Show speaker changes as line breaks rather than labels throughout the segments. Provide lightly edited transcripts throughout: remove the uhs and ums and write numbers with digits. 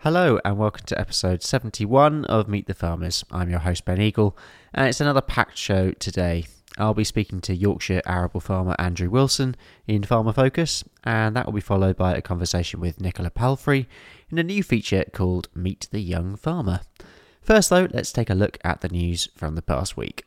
Hello and welcome to episode 71 of Meet the Farmers. I'm your host Ben Eagle and it's another packed show today. I'll be speaking to Yorkshire arable farmer Andrew Wilson in Farmer Focus, and that will be followed by a conversation with Nicola Palfrey in a new feature called Meet the Young Farmer. First though, let's take a look at the news from the past week.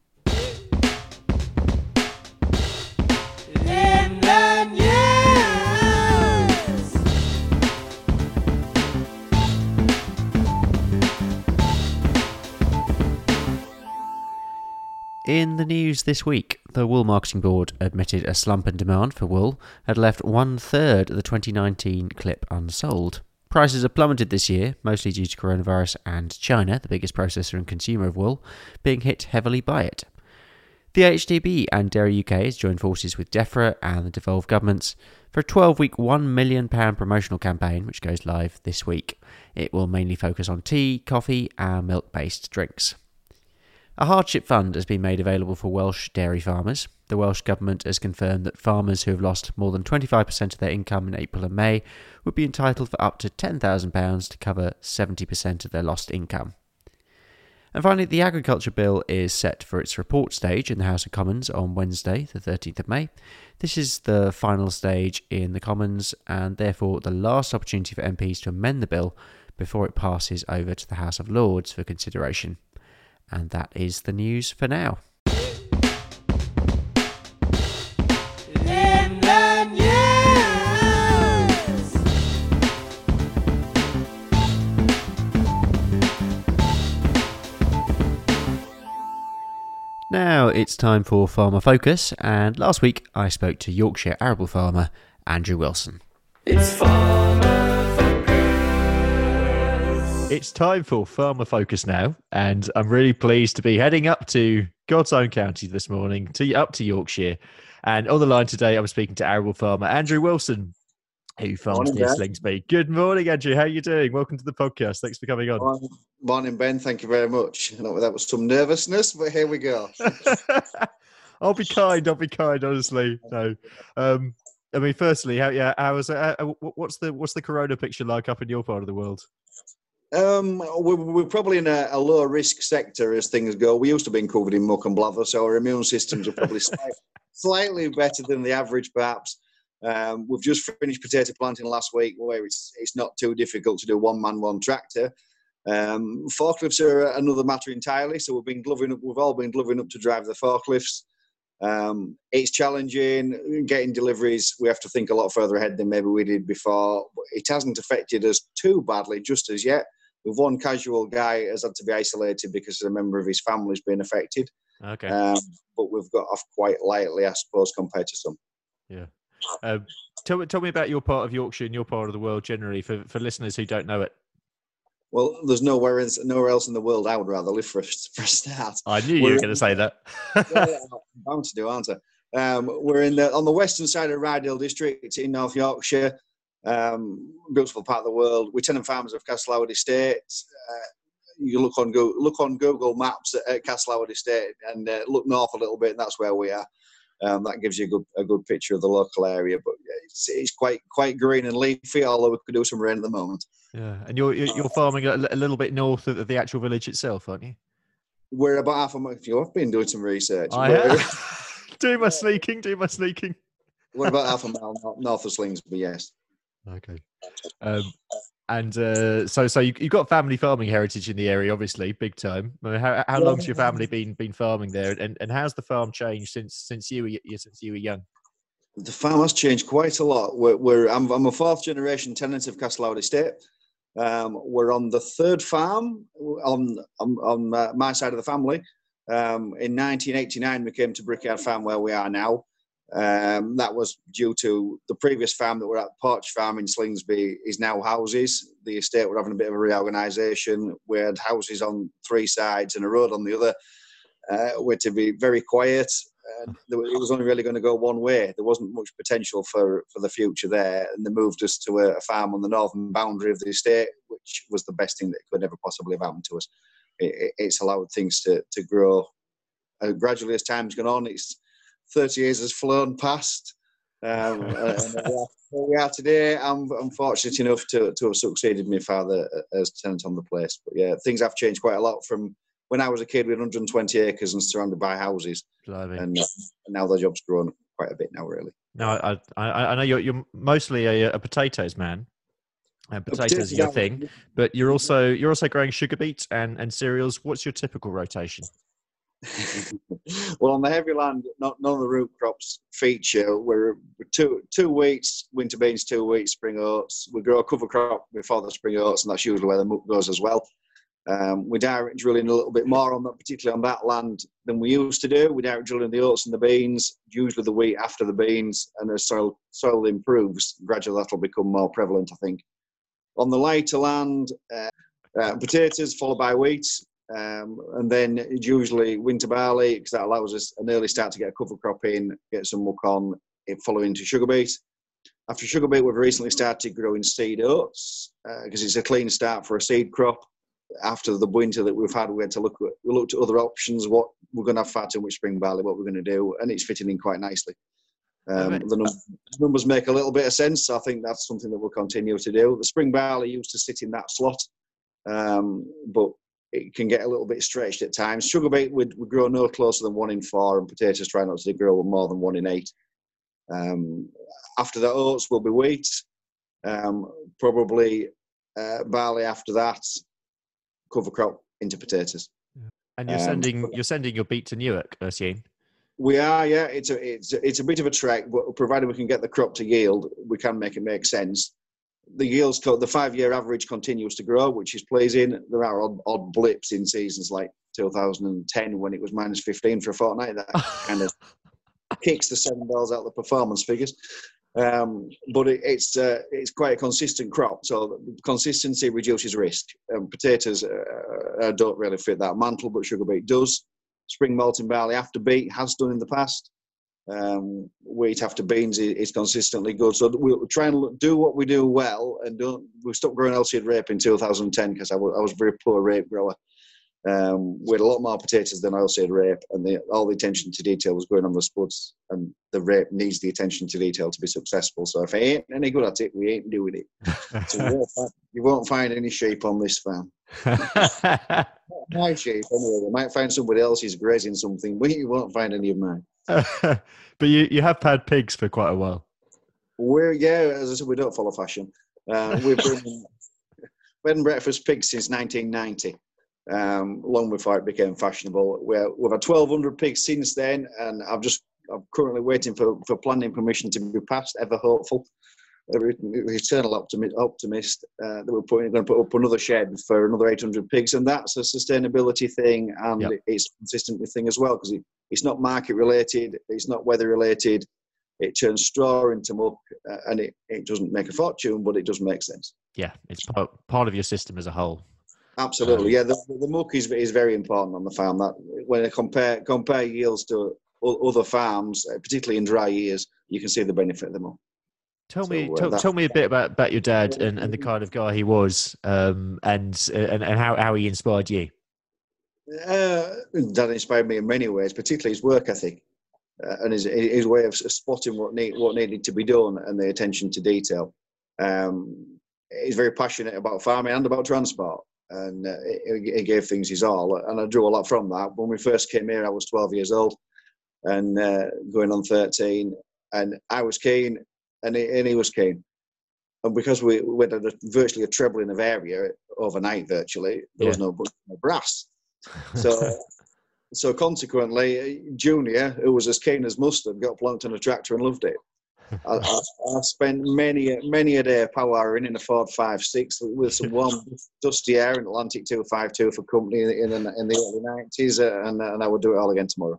In the news this week, the Wool Marketing Board admitted a slump in demand for wool had left one-third of the 2019 clip unsold. Prices have plummeted this year, mostly due to coronavirus and China, the biggest processor and consumer of wool, being hit heavily by it. The HDB and Dairy UK has joined forces with DEFRA and the devolved governments for a 12-week £1 million promotional campaign which goes live this week. It will mainly focus on tea, coffee and milk-based drinks. A hardship fund has been made available for Welsh dairy farmers. The Welsh Government has confirmed that farmers who have lost more than 25% of their income in April and May would be entitled for up to £10,000 to cover 70% of their lost income. And finally, the Agriculture Bill is set for its report stage in the House of Commons on Wednesday, the 13th of May. This is the final stage in the Commons and therefore the last opportunity for MPs to amend the bill before it passes over to the House of Lords for consideration. And that is the news for now. In the news. Now it's time for Farmer Focus, and last week I spoke to Yorkshire arable farmer Andrew Wilson.
It's Farmer Focus.
It's time for Farmer Focus now, and I'm really pleased to be heading up to God's own county this morning, up to Yorkshire. And on the line today, I'm speaking to arable farmer Andrew Wilson, who farms near Slingsby. Good morning, Andrew. How are you doing? Welcome to the podcast. Thanks for coming on.
Morning, Ben. Thank you very much. I know that was some nervousness, but here we go.
I'll be kind, honestly. No. I mean, firstly, what's the corona picture like up in your part of the world?
We're probably in a low risk sector as things go. We used to be covered in muck and blather, so our immune systems are probably slightly better than the average, perhaps. We've just finished potato planting last week, where it's not too difficult to do one man, one tractor. Forklifts are another matter entirely, so we've all been gloving up to drive the forklifts. It's challenging getting deliveries. We have to think a lot further ahead than maybe we did before. It hasn't affected us too badly just as yet. With one casual guy has had to be isolated because a member of his family has been affected.
Okay.
But we've got off quite lightly, I suppose, compared to some.
Yeah. Tell me about your part of Yorkshire and your part of the world generally for listeners who don't know it.
Well, there's nowhere else in the world I would rather live for a start.
I knew you were going to say that.
Yeah, I'm bound to do, aren't I? We're on the western side of Rydal District in North Yorkshire. Beautiful part of the world. We're tenant farmers of Castlehoward Estate. You look on Google Maps at Castlehoward Estate and look north a little bit, and that's where we are. That gives you a good picture of the local area, but it's quite green and leafy, although we could do some rain at the moment.
Yeah, and you're farming a little bit north of the actual village itself, aren't you?
We're about half a mile. I've been doing some research.
I have. Do my sneaking.
We're about half a mile north of Slingsby, yes.
Okay. So you've got family farming heritage in the area, obviously, big time. I mean, how long's your family been farming there, and how's the farm changed since you were young?
The farm has changed quite a lot. I'm a fourth generation tenant of Castlehoward Estate. We're on the third farm on my side of the family. In 1989, we came to Brickyard Farm where we are now. That was due to the previous farm that we're at, Porch Farm in Slingsby, is now houses. The estate were having a bit of a reorganisation. We had houses on three sides and a road on the other. We're to be very quiet. It was only really going to go one way. There wasn't much potential for the future there, and they moved us to a farm on the northern boundary of the estate, which was the best thing that could ever possibly have happened to us. It's allowed things to grow gradually as time's gone on. It's 30 years has flown past. Where we are today, I'm fortunate enough to have succeeded my father as tenant on the place. But yeah, things have changed quite a lot from when I was a kid with 120 acres and surrounded by houses, and now the job's grown quite a bit now, really.
Now, I know you're mostly a potatoes man, and potatoes are your thing, but you're also growing sugar beets and cereals. What's your typical rotation?
Well, on the heavy land, none of the root crops feature. We're two wheats, winter beans, 2 wheats, spring oats. We grow a cover crop before the spring oats, and that's usually where the muck goes as well. We direct drilling a little bit more on that, particularly on that land, than we used to do. We direct drilling the oats and the beans, usually the wheat after the beans, and as soil improves, gradually that'll become more prevalent, I think. On the lighter land, potatoes followed by wheat. And then it's usually winter barley, because that allows us an early start to get a cover crop in, get some muck on, following to sugar beet. After sugar beet, we've recently started growing seed oats, because it's a clean start for a seed crop. After the winter that we've had, we looked at other options, what we're going to have far too much spring barley, what we're going to do, and it's fitting in quite nicely. The numbers make a little bit of sense, so I think that's something that we'll continue to do. The spring barley used to sit in that slot, but it can get a little bit stretched at times. Sugar beet would grow no closer than 1 in 4, and potatoes try not to grow more than 1 in 8. After the oats will be wheat, probably barley after that, cover crop into potatoes.
And you're sending your beet to Newark, Ursine?
We are, yeah. It's a bit of a trek, but provided we can get the crop to yield, we can make it make sense. The yields, the 5-year average continues to grow, which is pleasing. There are odd blips in seasons like 2010 when it was -15 for a fortnight. That kind of kicks the $7 out of the performance figures. But it's quite a consistent crop, so consistency reduces risk. Potatoes don't really fit that mantle, but sugar beet does. Spring malting barley after beet has done in the past. Wheat after beans is consistently good. So we'll try and do what we do well, and we stopped growing L-seed rape in 2010 because I was a very poor rape grower. We had a lot more potatoes than oilseed rape, and all the attention to detail was going on the spuds, and the rape needs the attention to detail to be successful. So if I ain't any good at it, we ain't doing it. So you won't find any sheep on this farm. My sheep, anyway. You might find somebody else's grazing something, but you won't find any of mine.
But you have had pigs for quite a while.
As I said, we don't follow fashion. We've been bed and breakfast pigs since 1990. Long before it became fashionable. We've had 1,200 pigs since then, and I'm currently waiting for planning permission to be passed. Ever hopeful, eternal optimist that we're going to put up another shed for another 800 pigs, and that's a sustainability thing, and it's a consistency thing as well, because it's not market related, it's not weather related. It turns straw into muck, and it doesn't make a fortune, but it does make sense.
Yeah, it's part of your system as a whole.
Absolutely, yeah. The muck is very important on the farm. That when I compare yields to other farms, particularly in dry years, you can see the benefit of the muck.
Tell me a bit about your dad and the kind of guy he was, and how he inspired you.
Dad inspired me in many ways, particularly his work ethic and his way of spotting what needed to be done and the attention to detail. He's very passionate about farming and about transport. And he gave things his all, and I drew a lot from that. When we first came here, I was 12 years old, and going on 13, and I was keen, and he was keen. And because we had virtually a trebling of area overnight, virtually, there was no brass. So consequently, Junior, who was as keen as mustard, got plonked on a tractor and loved it. I spent many a day powering in a Ford 5.6 with some warm, dusty air in Atlantic 252 for company in the early 90s, and I would do it all again tomorrow.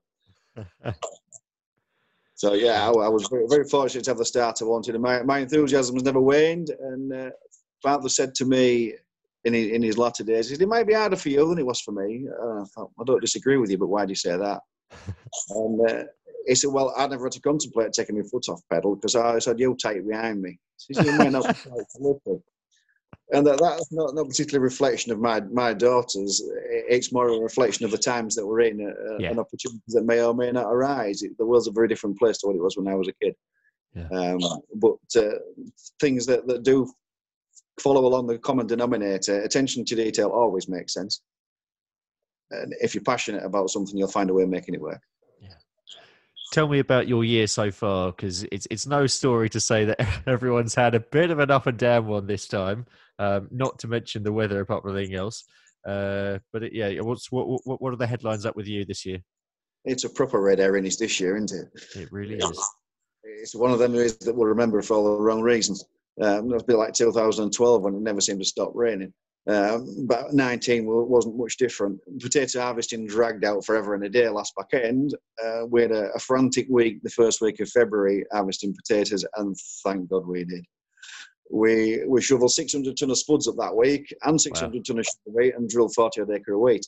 So yeah, I was very, very fortunate to have the start I wanted, and my enthusiasm has never waned. And Father said to me in his latter days, he said, "It might be harder for you than it was for me." I thought, I don't disagree with you, but why do you say that? And he said, "Well, I never had to contemplate taking my foot off pedal because I said, you take it behind me." So he said, "You might not be quite looking." And that's not particularly a reflection of my daughters. It's more a reflection of the times that we're in and opportunities that may or may not arise. The world's a very different place to what it was when I was a kid.
Yeah.
But things that do follow along the common denominator, attention to detail always makes sense. And if you're passionate about something, you'll find a way of making it work.
Tell me about your year so far, because it's no story to say that everyone's had a bit of an up and down one this time. Not to mention the weather, apart from anything else. What are the headlines up with you this year?
It's a proper red herring this year, isn't it?
It really is.
It's one of them years that we'll remember for all the wrong reasons. It'll be like 2012 when it never seemed to stop raining. But 19 wasn't much different. Potato harvesting dragged out forever and a day last back end. We had a frantic week the first week of February harvesting potatoes, and thank God we did. We shoveled 600 tonne of spuds up that week and 600 tonne of sugar beet and drilled 40 odd acre of wheat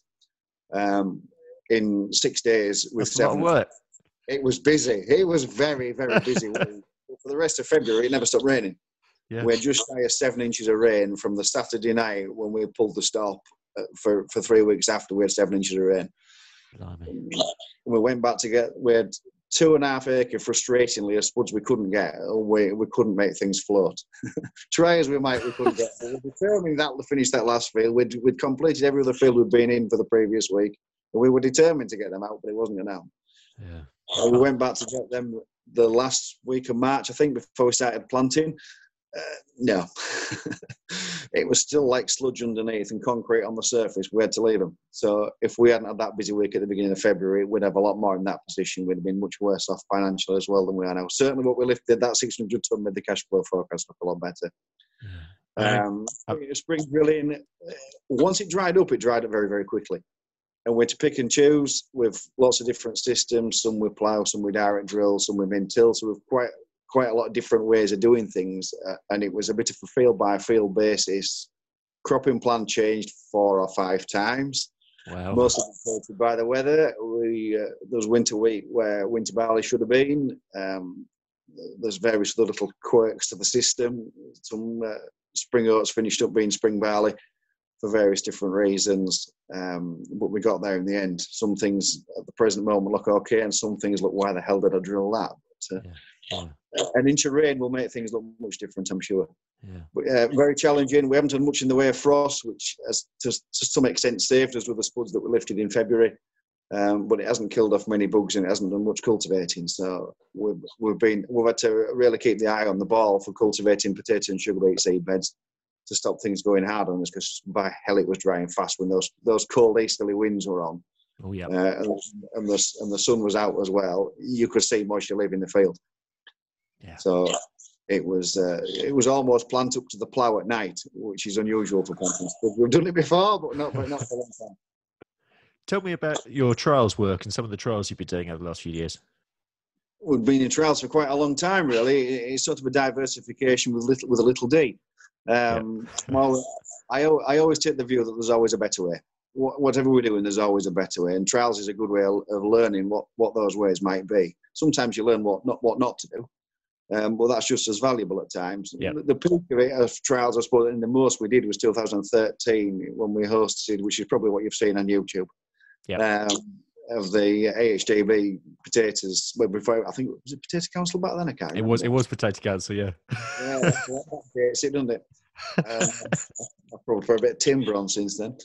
in 6 days. With
That's a lot of work.
It was busy. It was very, very busy. For the rest of February, it never stopped raining.
Yeah.
We had just shy of 7 inches of rain from the Saturday night when we pulled the stop. For 3 weeks after, we had 7 inches of rain.
Blimey.
We went back to we had 2.5 acre, frustratingly, of spuds we couldn't get. We couldn't make things float. Try as we might, we couldn't get. We were determined that to finish that last field. We'd completed every other field we'd been in for the previous week. And we were determined to get them out, but it wasn't going to happen.
Yeah.
We went back to get them the last week of March, I think, before we started planting. No. It was still like sludge underneath and concrete on the surface. We had to leave them. So if we hadn't had that busy week at the beginning of February, we'd have a lot more in that position. We'd have been much worse off financially as well than we are now. Certainly what we lifted, that 600 tonne made the cash flow forecast look a lot better. Spring drilling, once it dried up very, very quickly. And we're to pick and choose with lots of different systems. Some with plough, some with direct drill, some with min-till. So we've quite a lot of different ways of doing things. And it was a bit of a field-by-field basis. Cropping plan changed 4 or 5 times.
Wow.
Most of it affected by the weather. There was winter wheat where winter barley should have been. There's various other little quirks to the system. Some spring oats finished up being spring barley for various different reasons, but we got there in the end. Some things at the present moment look okay, and some things look, why the hell did I drill that? But, an inch of rain will make things look much different, I'm sure.
Yeah.
But, very challenging. We haven't done much in the way of frost, which has to some extent saved us with the spuds that we lifted in February, but it hasn't killed off many bugs and it hasn't done much cultivating. So we've had to really keep the eye on the ball for cultivating potato and sugar beet seed beds, to stop things going hard on us, because by hell it was drying fast when those cold easterly winds were on.
Oh yeah.
And the sun was out as well. You could see moisture leaving the field.
Yeah.
So it was almost plant up to the plough at night, which is unusual for planting. We've done it before, but not for a long time.
Tell me about your trials work and some of the trials you've been doing over the last few years.
We've been in trials for quite a long time, really. It's sort of a diversification with a little d. Well, I always take the view that there's always a better way. Whatever we're doing, there's always a better way, and trials is a good way of learning what those ways might be. Sometimes you learn what not to do, but that's just as valuable at times.
Yep.
The peak of it of trials, I suppose, and the most we did was 2013 when we hosted, which is probably what you've seen on YouTube.
Yeah.
Of the AHDB potatoes. Well, before, I think it was a Potato Council back then. I can't remember.
It was Potato Council, yeah.
Yeah, that dates it, doesn't it? I've probably put a bit of timber on since then.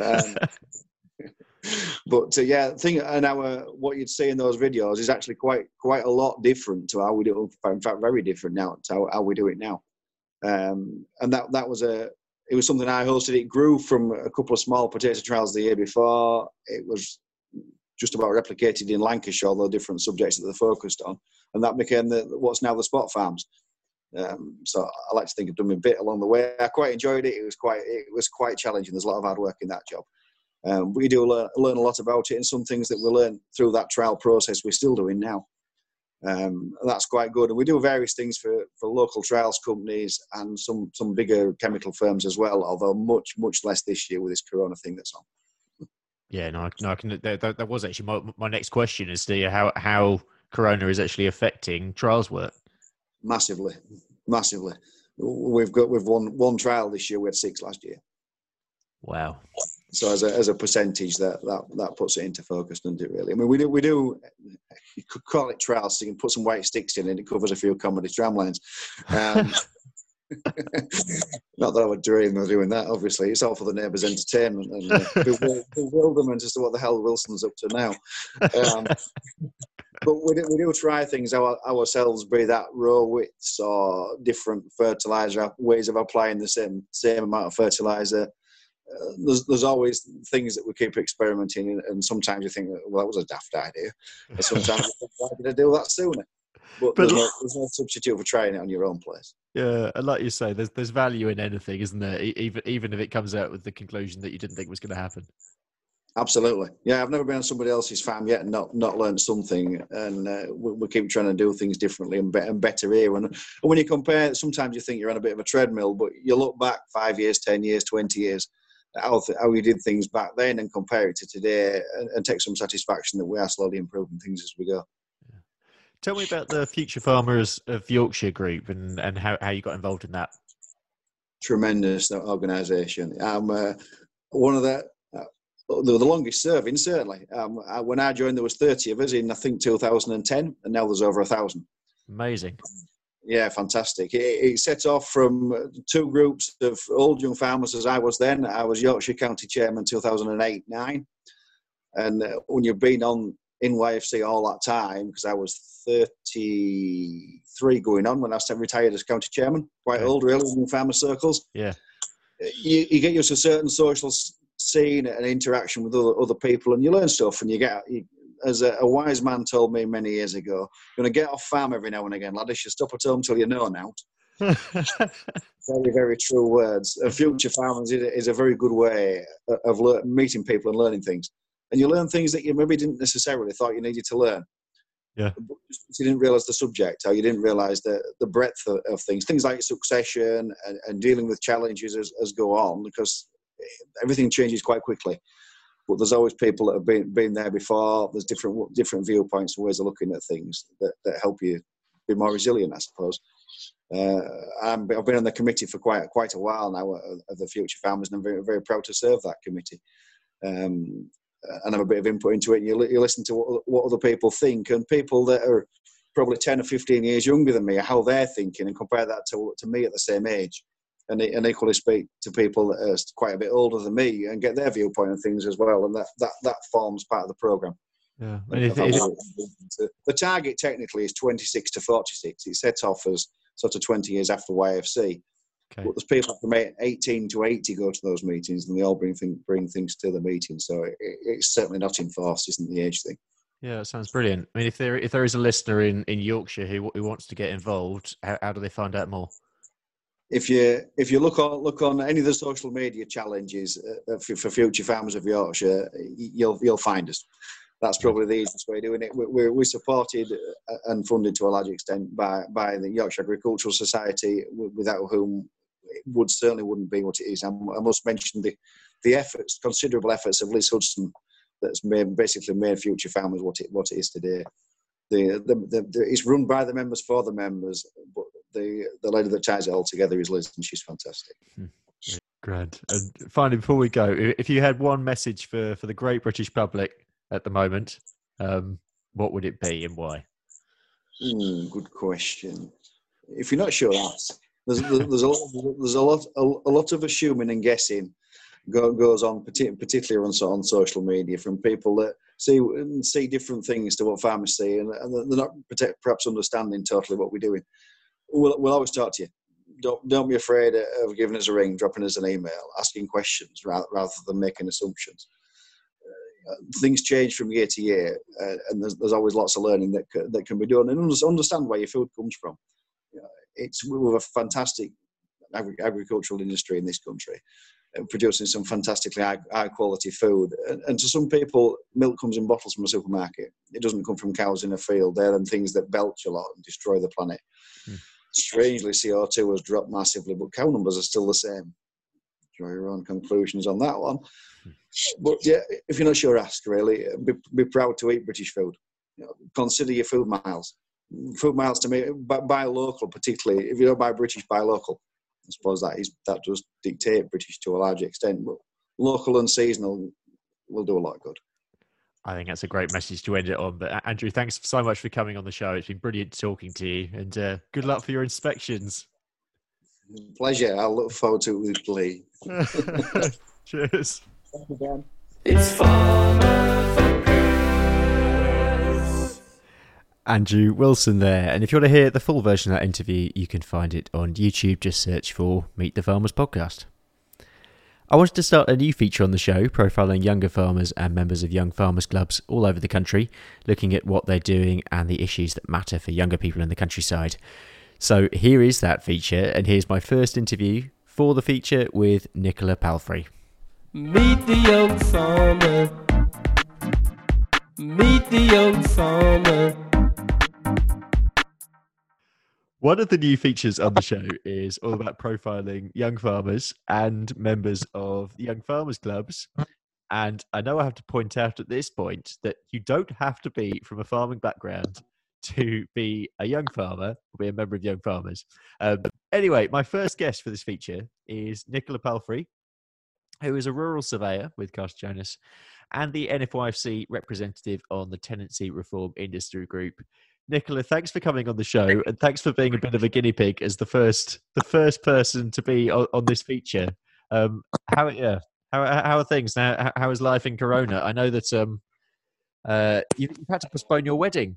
But what you'd see in those videos is actually quite a lot different to how we do it. In fact, very different now to how we do it now. And that was it was something I hosted. It grew from a couple of small potato trials the year before. It was just about replicated in Lancashire, all the different subjects that they're focused on, and that became what's now the Spot Farms. So I like to think I've done my bit along the way. I quite enjoyed it. It was quite challenging. There's a lot of hard work in that job. We do learn a lot about it, and some things that we learned through that trial process we're still doing now. That's quite good. And we do various things for local trials companies and some bigger chemical firms as well, although much less this year with this corona thing that's on.
Yeah, I can. That was actually my next question, is how corona is actually affecting trials work.
Massively. We've won one trial this year. We had 6 last year.
Wow.
So as a percentage, that puts it into focus, doesn't it? Really, I mean, we do. You could call it trials. So you can put some white sticks in, and it covers a few comedy tramlines. Not that I would dream of doing that. Obviously, it's all for the neighbours' entertainment and bewilderment as to what the hell Wilson's up to now. But we do try things ourselves, be that raw widths or different fertiliser ways of applying the same amount of fertiliser. There's always things that we keep experimenting in, and sometimes you think, well, that was a daft idea. And sometimes you think, why did I do that sooner? But there's no substitute for trying it on your own place.
Yeah, and like you say, there's value in anything, isn't there? Even if it comes out with the conclusion that you didn't think was going to happen.
Absolutely. Yeah, I've never been on somebody else's farm yet and not learned something. And we keep trying to do things differently and better here. And when you compare, sometimes you think you're on a bit of a treadmill, but you look back 5 years, 10 years, 20 years, how we did things back then and compare it to today and take some satisfaction that we are slowly improving things as we go.
Yeah. Tell me about the Future Farmers of Yorkshire group and how you got involved in that.
Tremendous organisation. I'm one of the longest serving, certainly. When I joined, there was 30 of us in, I think, 2010, and now there's over 1,000.
Amazing.
Yeah, fantastic. It set off from two groups of old young farmers as I was then. I was Yorkshire County Chairman 2008-9. And when you've been in YFC all that time, because I was 33 going on when I retired as County Chairman, quite old really in farmer circles.
Yeah.
You get used to a certain social scene and interaction with other people, and you learn stuff, and as a wise man told me many years ago, you're going to get off farm every now and again, lad. You should stop at home till you know now. Very, very true words. Future Farmers is a very good way of meeting people and learning things. And you learn things that you maybe didn't necessarily thought you needed to learn.
Yeah.
You didn't realise the subject, or you didn't realise the breadth of things like succession and dealing with challenges as go on, because everything changes quite quickly. But there's always people that have been there before. There's different viewpoints and ways of looking at things that help you be more resilient, I suppose. I've been on the committee for quite a while now of the Future Farmers, and I'm very, very proud to serve that committee. And have a bit of input into it. And you listen to what other people think, and people that are probably 10 or 15 years younger than me, how they're thinking, and compare that to me at the same age. And equally speak to people that are quite a bit older than me and get their viewpoint on things as well. And that forms part of the programme.
Yeah.
The target technically is 26 to 46. It sets off as sort of 20 years after YFC. Okay. But there's people from 18 to 80 go to those meetings, and they all bring things to the meeting. So it's certainly not enforced, isn't the age thing.
Yeah, that sounds brilliant. I mean, if there is a listener in Yorkshire who wants to get involved, how do they find out more?
If you look on any of the social media challenges for Future Farmers of Yorkshire, you'll find us. That's probably the easiest way of doing it. We're supported and funded to a large extent by the Yorkshire Agricultural Society, without whom it wouldn't be what it is. I must mention the efforts, considerable efforts of Liz Hudson, that's basically made Future Farmers what it is today. It's run by the members for the members, but the lady that ties it all together is Liz, and she's fantastic.
Grand. And finally, before we go, if you had one message for the great British public at the moment, what would it be and why?
Good question. If you're not sure, ask. There's a lot of assuming and guessing goes on, particularly on social media, from people that see different things to what farmers see, and they're not perhaps understanding totally what we're doing. We'll always talk to you. Don't be afraid of giving us a ring, dropping us an email, asking questions rather than making assumptions. Things change from year to year, and there's always lots of learning that can be done, and understand where your food comes from. We have a fantastic agricultural industry in this country, producing some fantastically high quality food. And to some people, milk comes in bottles from a supermarket. It doesn't come from cows in a field. They're them things that belch a lot and destroy the planet. Strangely, CO2 has dropped massively, but cow numbers are still the same. Draw your own conclusions on that one. But yeah, if you're not sure, ask really. Be proud to eat British food. Consider your food miles. Food miles to me, buy local, particularly. If you don't buy British, buy local. I suppose that does dictate British to a large extent. But local and seasonal will do a lot of good.
I think that's a great message to end it on. But Andrew, thanks so much for coming on the show. It's been brilliant talking to you, and good luck for your inspections.
Pleasure. I look forward to it with glee.
Cheers.
Thank you, Dan.
It's Farmer Focus.
Andrew Wilson there. And if you want to hear the full version of that interview, you can find it on YouTube. Just search for Meet the Farmers Podcast. I wanted to start a new feature on the show, profiling younger farmers and members of young farmers clubs all over the country, looking at what they're doing and the issues that matter for younger people in the countryside. So here is that feature, and here's my first interview for the feature with Nicola Palfrey.
Meet the young farmer. Meet the young farmer.
One of the new features on the show is all about profiling young farmers and members of the young farmers clubs. And I know I have to point out at this point that you don't have to be from a farming background to be a young farmer or be a member of young farmers. Anyway, my first guest for this feature is Nicola Palfrey, who is a rural surveyor with Carter Jonas and the NFYFC representative on the Tenancy Reform Industry Group. Nicola, thanks for coming on the show, and thanks for being a bit of a guinea pig as the first person to be on this feature. How are things now? How is life in Corona? I know that you've had to postpone your wedding.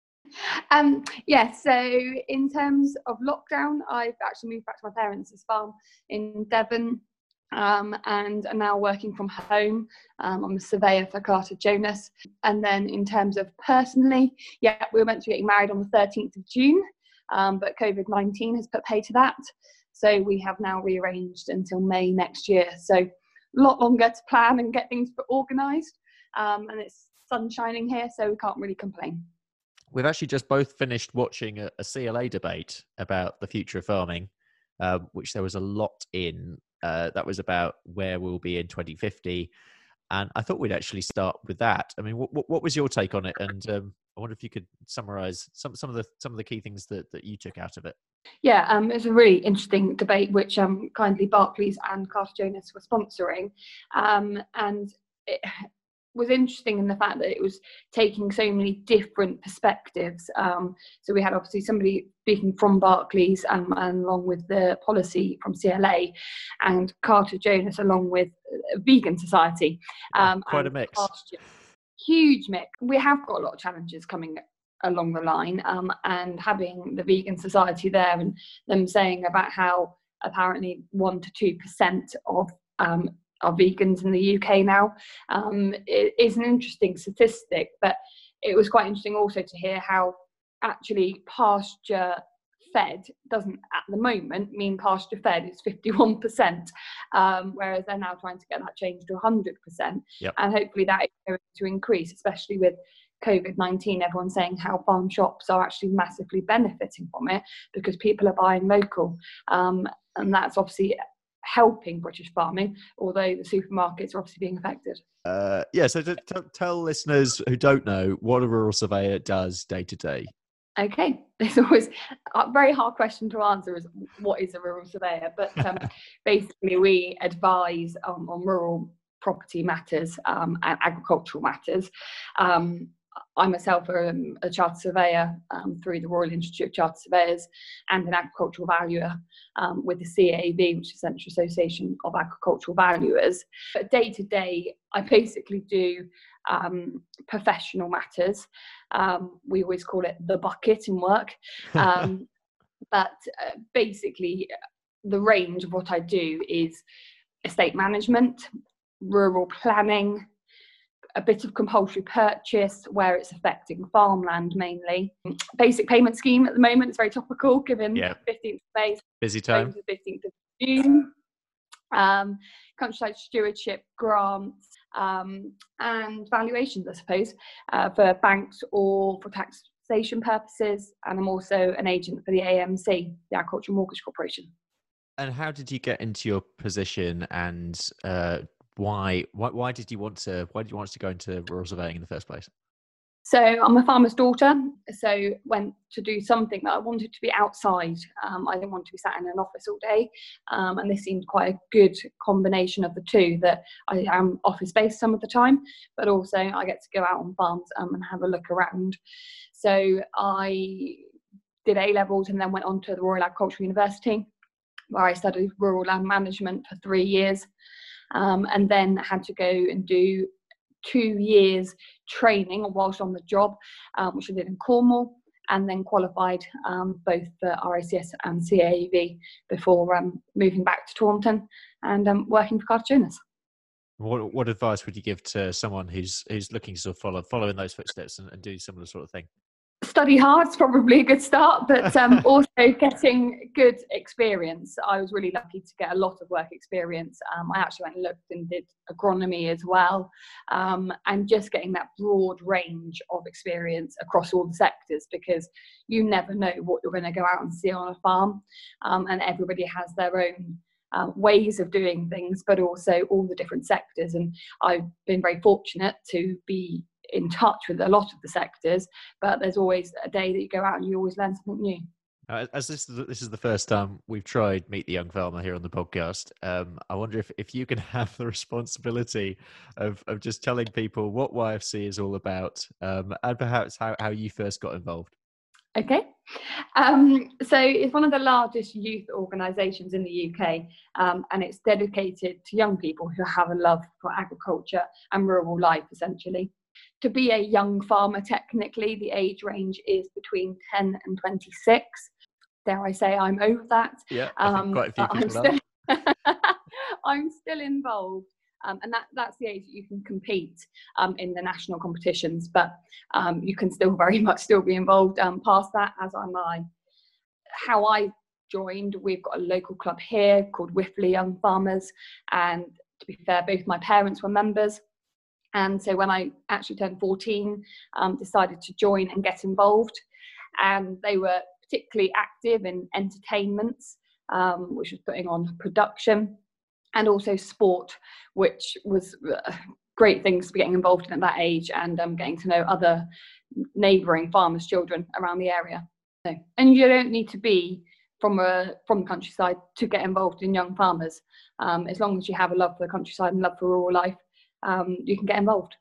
Yes, so in terms of lockdown, I've actually moved back to my parents' farm in Devon, and am now working from home. I'm a surveyor for Carter Jonas. And then in terms of personally, we were meant to be getting married on the 13th of June, but COVID-19 has put pay to that. So we have now rearranged until May next year. So a lot longer to plan and get things organised. And it's sun shining here, so we can't really complain.
We've actually just both finished watching a CLA debate about the future of farming, which there was a lot in. That was about where we'll be in 2050. And I thought we'd actually start with that. I mean, what was your take on it? And I wonder if you could summarise some of the key things that you took out of it.
Yeah, it's a really interesting debate, which kindly Barclays and Carter Jonas were sponsoring. And it was interesting in the fact that it was taking so many different perspectives. So we had obviously somebody speaking from Barclays and along with the policy from CLA, and Carter Jonas along with Vegan Society.
Quite a mix.
Pasture. Huge mix. We have got a lot of challenges coming along the line, and having the Vegan Society there and them saying about how apparently 1 to 2% of are vegans in the UK now. It is an interesting statistic, but it was quite interesting also to hear how actually pasture fed doesn't at the moment mean pasture fed is 51%, whereas they're now trying to get that changed to 100%.
Yep.
And hopefully that is going to increase, especially with COVID-19, everyone's saying how farm shops are actually massively benefiting from it because people are buying local. And that's obviously helping British farming, although the supermarkets are obviously being affected.
So tell listeners who don't know what a rural surveyor does day to day.
Okay, it's always a very hard question to answer is what is a rural surveyor, but basically we advise on rural property matters and agricultural matters. I myself am a chartered surveyor through the Royal Institute of Chartered Surveyors and an agricultural valuer with the CAV, which is the Central Association of Agricultural Valuers. But day to day, I basically do professional matters. We always call it the bucket in work. But basically, the range of what I do is estate management, rural planning, a bit of compulsory purchase where it's affecting farmland mainly. Basic payment scheme at the moment is very topical given 15th of May.
Busy time.
15th of June. Countryside stewardship grants and valuations, I suppose, for banks or for taxation purposes. And I'm also an agent for the AMC, the Agricultural Mortgage Corporation.
And how did you get into your position, and why did you want to go into rural surveying in the first place?
So I'm a farmer's daughter, so went to do something that I wanted to be outside. I didn't want to be sat in an office all day, and this seemed quite a good combination of the two, that I am office-based some of the time, but also I get to go out on farms and have a look around. So I did A-levels and then went on to the Royal Agricultural University, where I studied rural land management for 3 years, and then had to go and do 2 years training whilst on the job, which I did in Cornwall, and then qualified both for RACS and CAEV before moving back to Taunton and working for Carter Jonas.
What advice would you give to someone who's looking to sort of follow in those footsteps and do similar sort of thing?
Study hard is probably a good start, but also getting good experience. I was really lucky to get a lot of work experience. I actually went and looked and did agronomy as well, and just getting that broad range of experience across all the sectors, because you never know what you're going to go out and see on a farm, and everybody has their own ways of doing things, but also all the different sectors. And I've been very fortunate to be in touch with a lot of the sectors, but there's always a day that you go out and you always learn something new.
As this is the first time we've tried Meet the Young Farmer here on the podcast, I wonder if you can have the responsibility of just telling people what YFC is all about, and perhaps how you first got involved.
Okay. So it's one of the largest youth organisations in the UK, and it's dedicated to young people who have a love for agriculture and rural life, essentially. To be a young farmer, technically, the age range is between 10 and 26. Dare I say I'm over that?
Yeah, I think quite a few people are.
I'm still involved. And that's the age that you can compete in the national competitions, but you can still very much still be involved past that, as am I. How I joined, we've got a local club here called Wifley Young Farmers, and to be fair, both my parents were members. And so when I actually turned 14, decided to join and get involved. And they were particularly active in entertainments, which was putting on production, and also sport, which was great things to be getting involved in at that age, and getting to know other neighbouring farmers' children around the area. So, and you don't need to be from the countryside to get involved in young farmers. As long as you have a love for the countryside and love for rural life, you can get involved.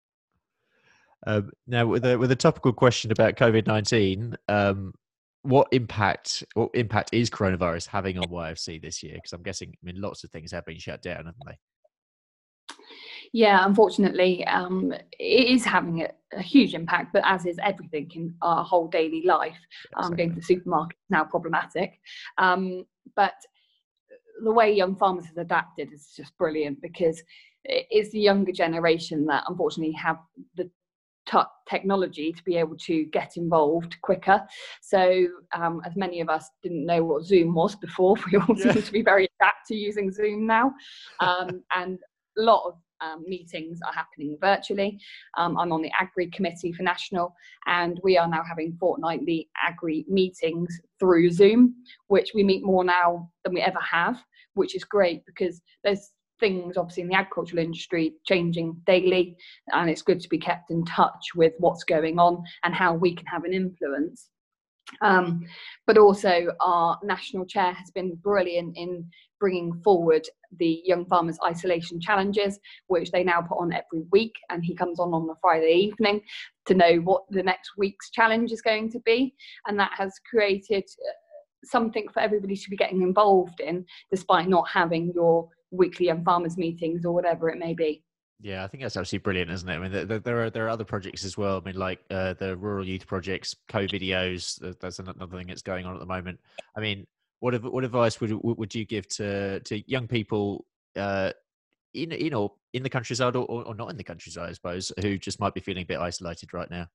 Now, with a topical question about COVID-19, what impact is coronavirus having on YFC this year? Because I'm guessing, lots of things have been shut down, haven't they?
Yeah, unfortunately, it is having a huge impact, but as is everything in our whole daily life, going to the supermarket is now problematic. But the way young farmers have adapted is just brilliant, because it's the younger generation that unfortunately have the technology to be able to get involved quicker. So as many of us didn't know what Zoom was before, we all seem to be very adapted to using Zoom now. And a lot of meetings are happening virtually. I'm on the Agri Committee for National, and we are now having fortnightly Agri meetings through Zoom, which we meet more now than we ever have, which is great, because there's things obviously in the agricultural industry changing daily, and it's good to be kept in touch with what's going on and how we can have an influence. But also our national chair has been brilliant in bringing forward the Young Farmers Isolation Challenges, which they now put on every week, and he comes on a Friday evening to know what the next week's challenge is going to be, and that has created something for everybody to be getting involved in, despite not having your weekly Young Farmers meetings or whatever it may be.
Yeah, I think that's absolutely brilliant, isn't it? there are other projects as well. Like the rural youth projects, co-videos. That's another thing that's going on at the moment. What advice would you give to young people in the countryside or not in the countryside, I suppose, who just might be feeling a bit isolated right now?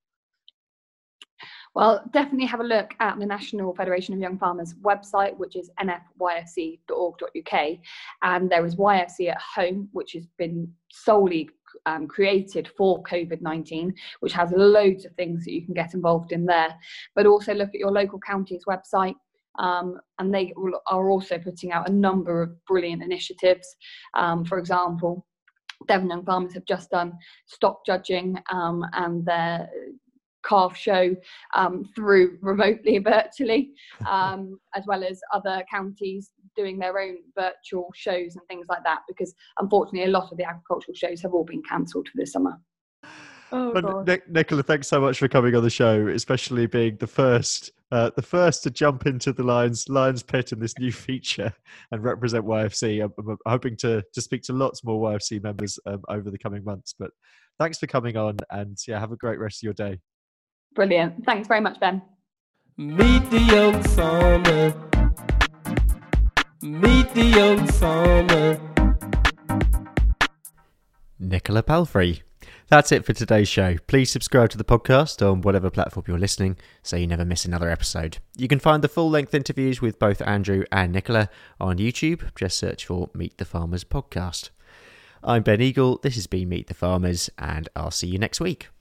Well, definitely have a look at the National Federation of Young Farmers website, which is nfyfc.org.uk. And there is YFC at Home, which has been solely created for COVID-19, which has loads of things that you can get involved in there. But also look at your local county's website. And they are also putting out a number of brilliant initiatives. For example, Devon Young Farmers have just done stock judging and their calf show through remotely, virtually, as well as other counties doing their own virtual shows and things like that, because unfortunately a lot of the agricultural shows have all been cancelled for this summer.
Nicola, thanks so much for coming on the show, especially being the first to jump into the Lions pit in this new feature and represent YFC. I'm hoping to speak to lots more YFC members over the coming months. But thanks for coming on, and have a great rest of your day.
Brilliant. Thanks very much, Ben.
Meet the young farmer. Meet the young farmer.
Nicola Palfrey. That's it for today's show. Please subscribe to the podcast on whatever platform you're listening so you never miss another episode. You can find the full-length interviews with both Andrew and Nicola on YouTube. Just search for Meet the Farmers podcast. I'm Ben Eagle, this has been Meet the Farmers, and I'll see you next week.